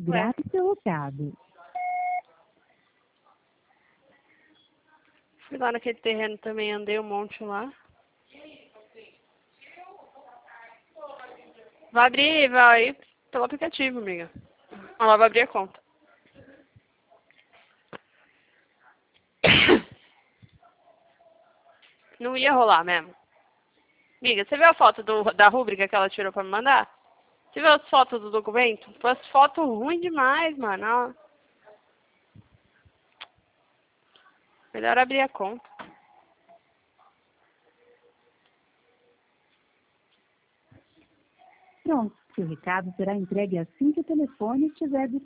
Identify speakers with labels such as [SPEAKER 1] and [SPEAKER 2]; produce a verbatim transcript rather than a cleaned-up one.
[SPEAKER 1] Grave seu recado.
[SPEAKER 2] Fui lá naquele terreno também, andei um monte lá. Vai abrir, vai pelo aplicativo, amiga. Ela vai abrir a conta. Não ia rolar mesmo. Amiga, você viu a foto do, da rúbrica que ela tirou pra me mandar? Você viu as fotos do documento? Foi as fotos ruins demais, mano. Ó. Melhor abrir a conta.
[SPEAKER 1] Pronto, seu recado será entregue assim que o telefone estiver disponível.